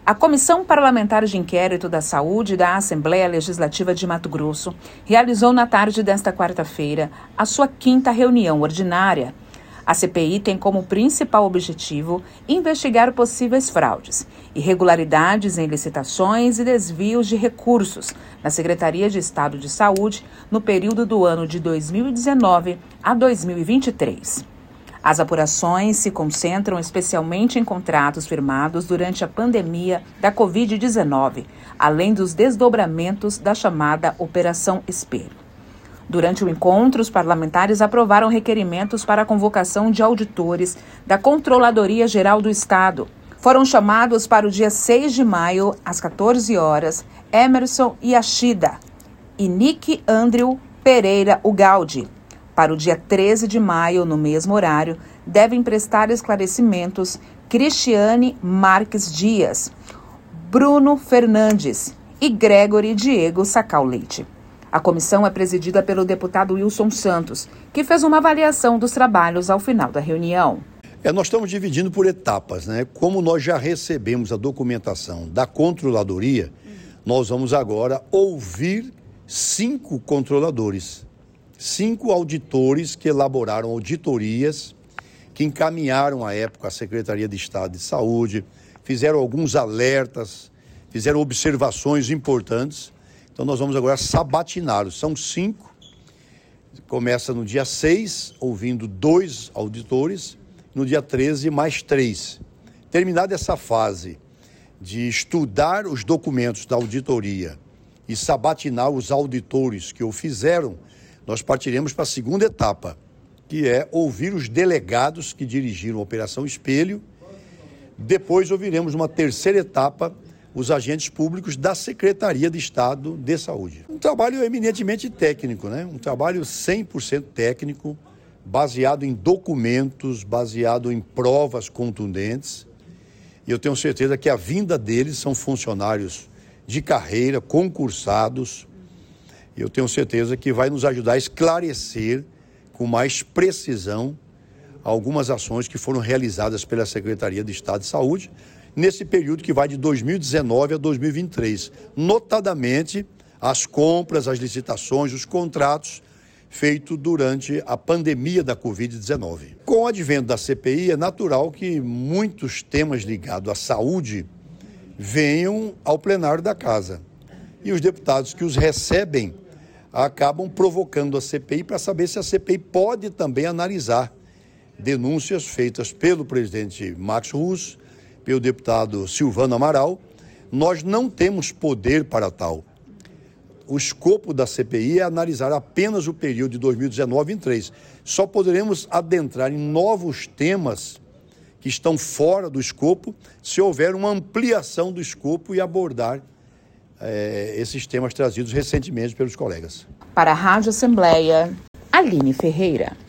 A Comissão Parlamentar de Inquérito da Saúde da Assembleia Legislativa de Mato Grosso realizou na tarde desta quarta-feira a sua 5ª reunião ordinária. A CPI tem como principal objetivo investigar possíveis fraudes, irregularidades em licitações e desvios de recursos na Secretaria de Estado de Saúde no período do ano de 2019 a 2023. As apurações se concentram especialmente em contratos firmados durante a pandemia da Covid-19, além dos desdobramentos da chamada Operação Espelho. Durante o encontro, os parlamentares aprovaram requerimentos para a convocação de auditores da Controladoria Geral do Estado. Foram chamados para o dia 6 de maio, às 14 horas, Emerson Yashida e Nick Andrew Pereira Ugaldi. Para o dia 13 de maio, no mesmo horário, devem prestar esclarecimentos Cristiane Marques Dias, Bruno Fernandes e Gregory Diego Sacal Leite. A comissão é presidida pelo deputado Wilson Santos, que fez uma avaliação dos trabalhos ao final da reunião. Nós estamos dividindo por etapas, né? Como nós já recebemos a documentação da controladoria, nós vamos agora ouvir 5 controladores. 5 auditores que elaboraram auditorias, que encaminharam à época a Secretaria de Estado de Saúde, fizeram alguns alertas, fizeram observações importantes. Então nós vamos agora sabatiná-los. São 5, começa no dia 6, ouvindo 2 auditores, no dia 13 mais 3. Terminada essa fase de estudar os documentos da auditoria e sabatinar os auditores que o fizeram, nós partiremos para a segunda etapa, que é ouvir os delegados que dirigiram a Operação Espelho. Depois ouviremos uma terceira etapa, os agentes públicos da Secretaria de Estado de Saúde. Um trabalho eminentemente técnico, né? Um trabalho 100% técnico, baseado em documentos, baseado em provas contundentes. E eu tenho certeza que a vinda deles são funcionários de carreira, concursados. E eu tenho certeza que vai nos ajudar a esclarecer com mais precisão algumas ações que foram realizadas pela Secretaria de Estado de Saúde nesse período que vai de 2019 a 2023, notadamente as compras, as licitações, os contratos feitos durante a pandemia da Covid-19. Com o advento da CPI, é natural que muitos temas ligados à saúde venham ao plenário da Casa. E os deputados que os recebem acabam provocando a CPI para saber se a CPI pode também analisar denúncias feitas pelo presidente Max Russo, pelo deputado Silvano Amaral. Nós não temos poder para tal. O escopo da CPI é analisar apenas o período de 2019 em 3. Só poderemos adentrar em novos temas que estão fora do escopo se houver uma ampliação do escopo e abordar esses temas trazidos recentemente pelos colegas. Para a Rádio Assembleia, Aline Ferreira.